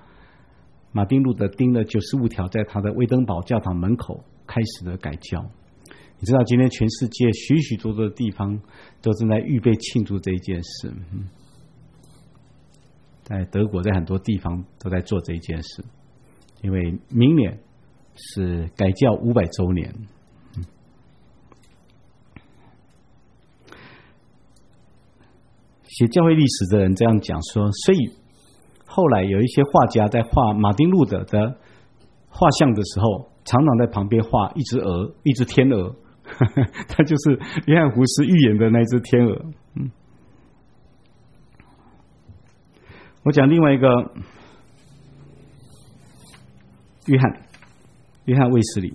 马丁路德钉了95条在他的威登堡教堂门口开始的改教。 你知道今天全世界许许多多的地方都正在预备庆祝这一件事。在德国，在很多地方都在做这一件事，因为明年是改教500周年。写教会历史的人这样讲说，所以后来有一些画家在画马丁路德的画像的时候，常常在旁边画一只鹅，一只天鹅，他就是约翰胡斯预言的那只天鹅。我讲另外一个约翰卫斯理，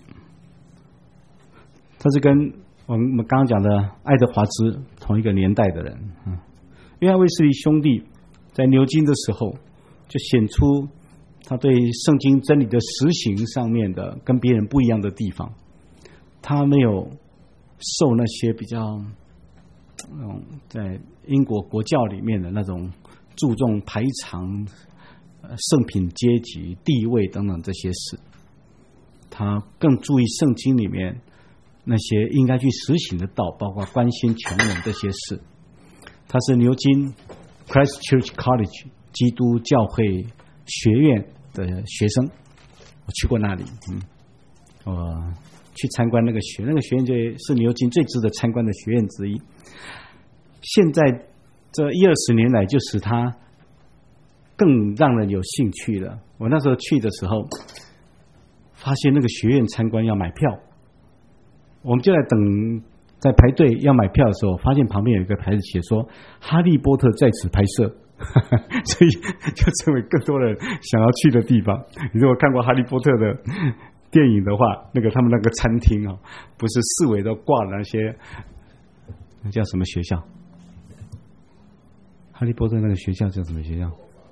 他是跟我们刚刚讲的爱德华兹同一个年代的人。约翰卫斯理兄弟在牛津的时候，就显出他对圣经真理的实行上面的跟别人不一样的地方。他没有受那些比较在英国国教里面的那种注重排场、圣品阶级、地位等等这些事，他更注意圣经里面那些应该去实行的道，包括关心穷人这些事。他是牛津 Christ Church College 基督教会学院的学生，我去过那里，我去参观那个学院就是牛津最值得参观的学院之一。现在这10-20年来，就使他更让人有兴趣了。我那时候去的时候，发现那个学院参观要买票，我们就在排队要买票的时候，发现旁边有一个牌子写说哈利波特在此拍摄，所以就成为更多人想要去的地方。你如果看过哈利波特的电影的话，他们那个餐厅不是四围都挂了那些，那叫什么学校？哈利波特那个学校叫什么学校？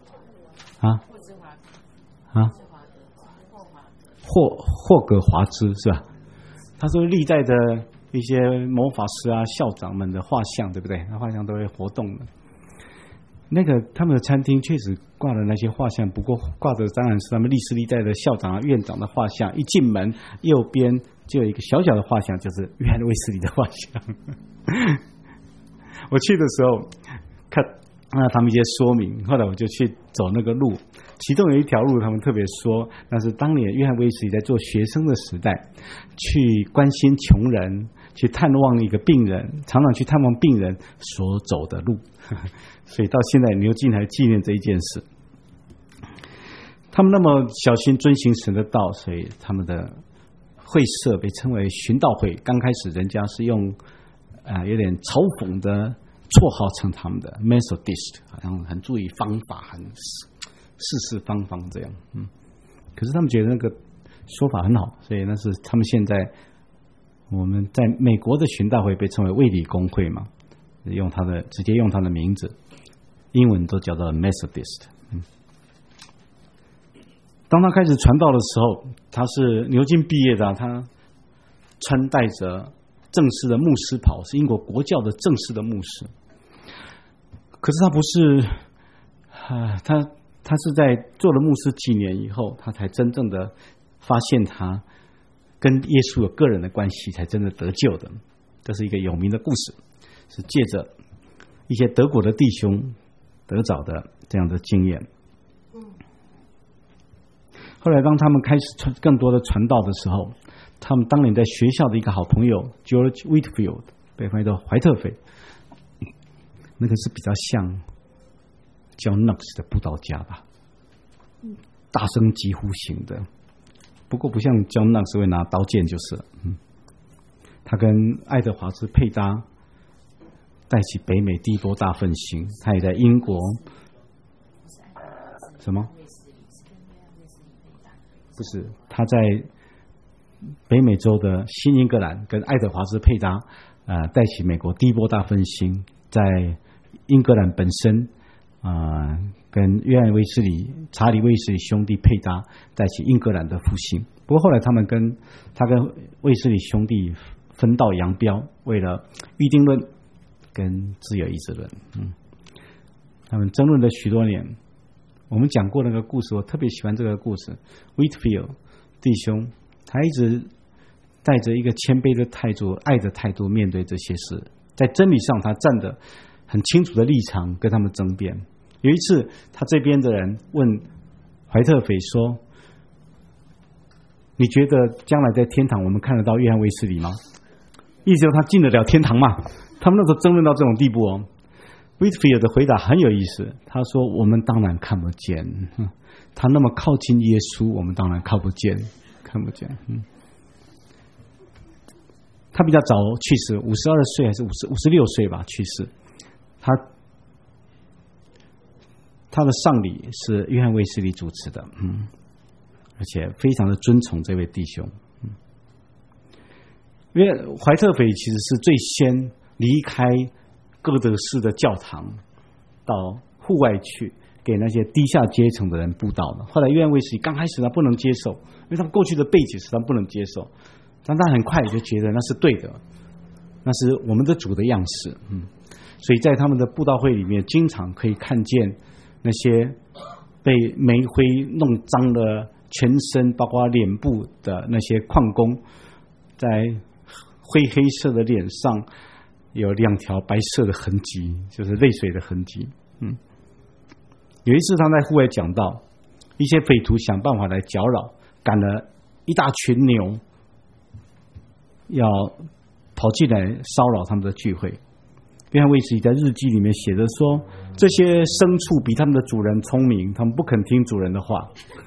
霍格华兹是吧？他说历代的一些魔法师啊、校长们的画像，对不对？那画像都会活动的。他们的餐厅确实挂了那些画像，不过挂的当然是他们历史历代的校长啊、院长的画像。一进门，右边就有一个小小的画像，就是约翰卫斯理的画像。我去的时候看他们一些说明，后来我就去走那个路，其中有一条路他们特别说，那是当年约翰卫斯理在做学生的时代，去关心穷人，去探望一个病人，常常去探望病人所走的路。所以到现在牛津还纪念这一件事。他们那么小心遵行神的道，所以他们的会社被称为循道会。刚开始人家是用有点嘲讽的绰号称他们的 Methodist， 好像很注意方法，很事事方方这样。可是他们觉得那个说法很好，所以那是他们现在我们在美国的循道会被称为卫理公会嘛，直接用他的名字，英文都叫做 Methodist。当他开始传道的时候，他是牛津毕业的，他穿戴着正式的牧师袍，是英国国教的正式的牧师。可是他不是，他是在做了牧师几年以后，他才真正的发现他跟耶稣有个人的关系，才真的得救的。这是一个有名的故事，是借着一些德国的弟兄得着的这样的经验。后来当他们开始更多的传道的时候，他们当年在学校的一个好朋友 George Whitefield， 被翻译到怀特斐，那个是比较像John Knox 的布道家吧，大声疾呼型的，不过不像John Knox会拿刀剑就是了。他跟爱德华兹配搭，带起北美第一波大奋兴。他也在英国，什么？不是，他在北美洲的新英格兰跟爱德华兹配搭，带起美国第一波大奋兴。在英格兰本身，跟约翰卫斯理、查理卫斯理兄弟配搭，带起英格兰的复兴。不过后来他跟卫斯理兄弟分道扬镳，为了预定论跟自由意志论，他们争论了许多年。我们讲过那个故事，我特别喜欢这个故事。Whitefield 弟兄，他一直带着一个谦卑的态度、爱的态度面对这些事，在真理上他站得很清楚的立场跟他们争辩。有一次他这边的人问怀特斐说，你觉得将来在天堂我们看得到约翰卫斯理吗？意思就是他进得了天堂吗？他们那时候争论到这种地步哦。威斯菲尔的回答很有意思，他说我们当然看不见，他那么靠近耶稣，我们当然看不见。他比较早去世，52岁还是56岁吧去世。他的丧礼是约翰卫斯理主持的，而且非常的尊崇这位弟兄。因为怀特斐其实是最先离开哥德式的教堂，到户外去给那些低下阶层的人布道的。后来约翰卫斯理刚开始他不能接受，因为他过去的背景使他不能接受，但他很快就觉得那是对的，那是我们的主的样式。所以在他们的布道会里面，经常可以看见那些被煤灰弄脏了全身，包括脸部的那些矿工，在灰黑色的脸上有2条白色的痕迹，就是泪水的痕迹。有一次他在户外讲到，一些匪徒想办法来搅扰，赶了一大群牛，要跑进来骚扰他们的聚会。约翰卫斯理在日记里面写着说，这些牲畜比他们的主人聪明，他们不肯听主人的话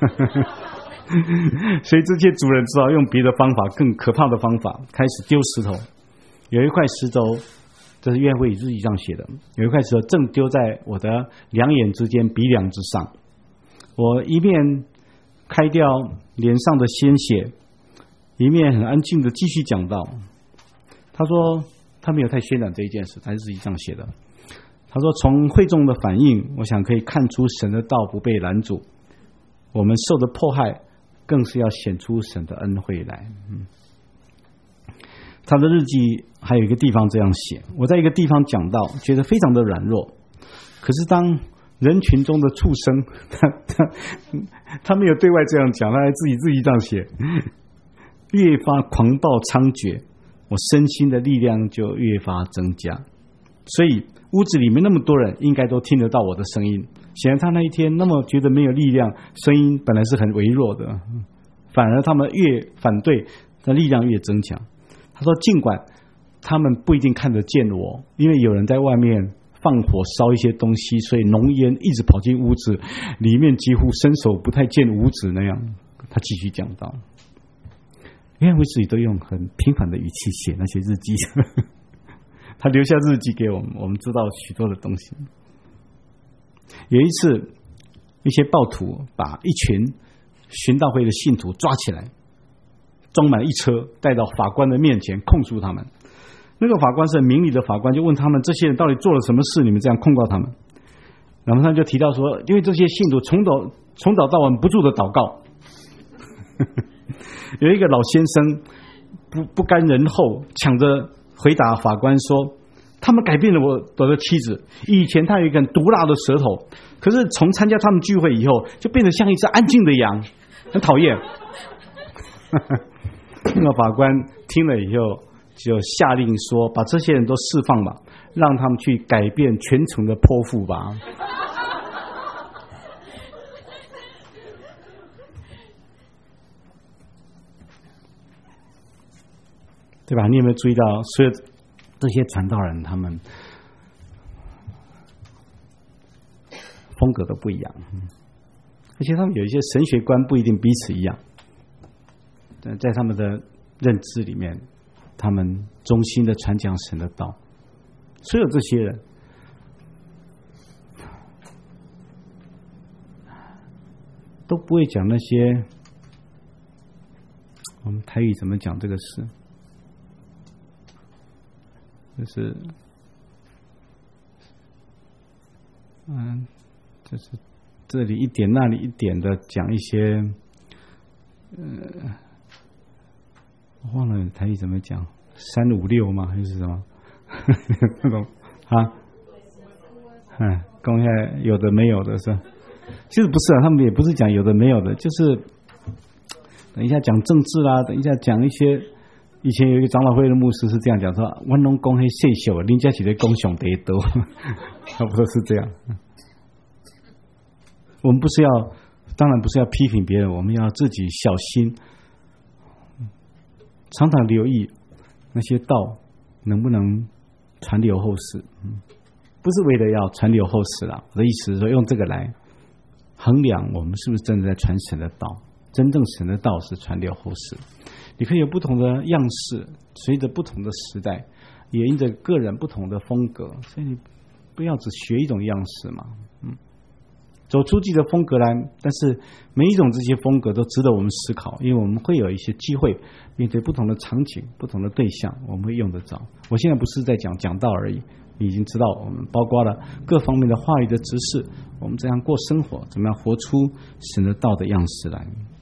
所以这些主人只好用别的方法，更可怕的方法，开始丢石头。有一块石头，这是约翰卫斯理日记上写的，有一块石头正丢在我的两眼之间，鼻梁之上。我一面开掉脸上的鲜血，一面很安静的继续讲道。他说他没有太渲染这一件事，他是日记上写的。他说从会众的反应，我想可以看出神的道不被拦阻，我们受的迫害更是要显出神的恩惠来。他的日记还有一个地方这样写，我在一个地方讲到，觉得非常的软弱，可是当人群中的畜生，他没有对外这样讲，他还自己这样写，越发狂暴猖獗，我身心的力量就越发增加。所以屋子里面那么多人应该都听得到我的声音，显然他那一天那么觉得没有力量，声音本来是很微弱的，反而他们越反对，他力量越增强。他说尽管他们不一定看得见我，因为有人在外面放火烧一些东西，所以浓烟一直跑进屋子里面，几乎伸手不太见五指那样。他继续讲到，约翰卫斯理都用很平凡的语气写那些日记他留下日记给我们，我们知道许多的东西。有一次一些暴徒把一群寻道会的信徒抓起来，装满一车带到法官的面前控诉他们。那个法官是明理的法官，就问他们这些人到底做了什么事，你们这样控告他们。然后他就提到说，因为这些信徒从早到晚不住的祷告有一个老先生不甘人后，抢着回答法官说，他们改变了我的妻子，以前他有一根毒辣的舌头，可是从参加他们聚会以后就变得像一只安静的羊，很讨厌那个法官听了以后就下令说，把这些人都释放吧，让他们去改变全城的泼妇吧对吧？你有没有注意到所有这些传道人他们风格都不一样，而且他们有一些神学观不一定彼此一样，在他们的认知里面，他们忠心的传讲神的道。所有这些人都不会讲那些，我们台语怎么讲这个事，就是就是这里一点那里一点的讲一些我忘了台语怎么讲，356吗还是什么那种讲一下有的没有的是吧？其实不是啊，他们也不是讲有的没有的，就是等一下讲政治啦，等一下讲一些以前有一个长老会的牧师是这样讲说：“我拢讲黑细小，人家是在讲上帝多。”差不多是这样。我们当然不是要批评别人，我们要自己小心，常常留意那些道能不能传流后世。不是为了要传流后世啦，我的意思是说，用这个来衡量我们是不是真的在传神的道。真正神的道是传流后世。你可以有不同的样式，随着不同的时代，也因着个人不同的风格，所以你不要只学一种样式嘛。走出自己的风格来，但是每一种这些风格都值得我们思考，因为我们会有一些机会面对不同的场景、不同的对象，我们会用得着。我现在不是在讲道而已，你已经知道我们包括了各方面的话语的知识，我们怎样过生活，怎么样活出神的道的样式来。